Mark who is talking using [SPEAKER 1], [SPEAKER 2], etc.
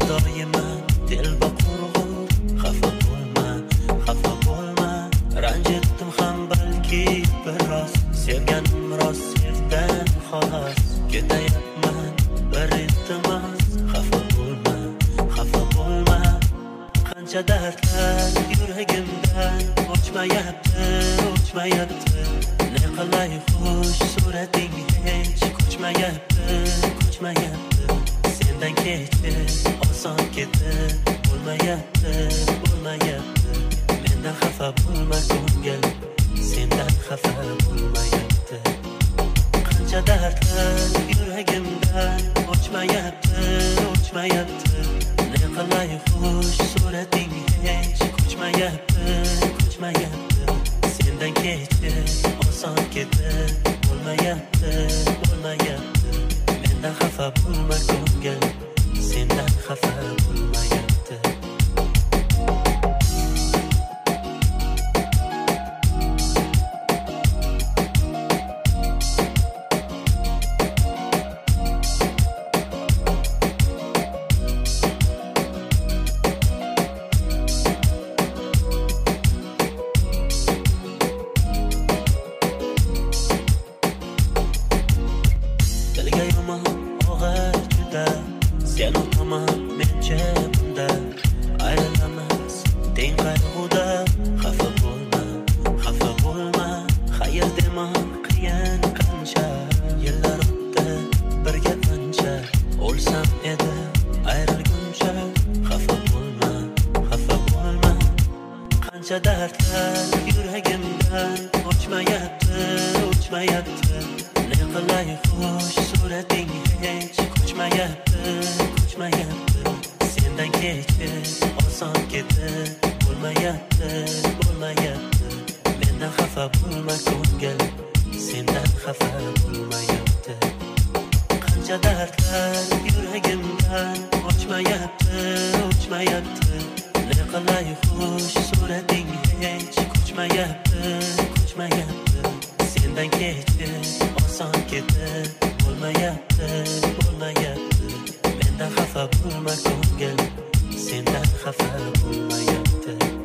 [SPEAKER 1] doiman telba qurg'ur. Xafa bo'lma, ranjitdim ham balki biroz. Sevganim rost, sevdan xolos. Ketayapman bir iltimos. Xafa bo'lma, qancha dardlar yuragimdan o'chmayapti. Ne qilay xush surating hech ko'chmayapti. Sendan kechib oson ketib bo'lmayapti. Mendan xafa bo'lma ko'ngil, sendan xafa bo'lmayapti. Qancha dardlar yuragimdan o'chmayapti. Ne qilay xush surating hech ko'chmayapti. Sendan kechib oson ketib bo'lmayapti. Mendan xafa bo'lma ko'ngil, sendan xafa bo'lmayapti. Sen o'taman mencha bunda, ayrilamiz teng qayg'uda. Xafa bo'lma, xayr dema qiyin qancha. Yillar o'tdi birga ancha, o'lsam edi ayrilguncha. Xafa bo'lma, qancha dardlar yuragimdan o'chmayapti. Ne qilay xush surating hech ko'chmayapti. Sendan kechib oson ketib bo'lmayapti. Mendan xafa bo'lma ko'ngil, sendan xafa bo'lmayapti. Qancha dardlar yuragimdan o'chmayapti. Ne qilay xush surating hech ko'chmayapti. Sendan kechib oson ketib bo'lmayapti. Mendan xafa bo'lma ko'ngil, sendan xafa bo'lmayapti.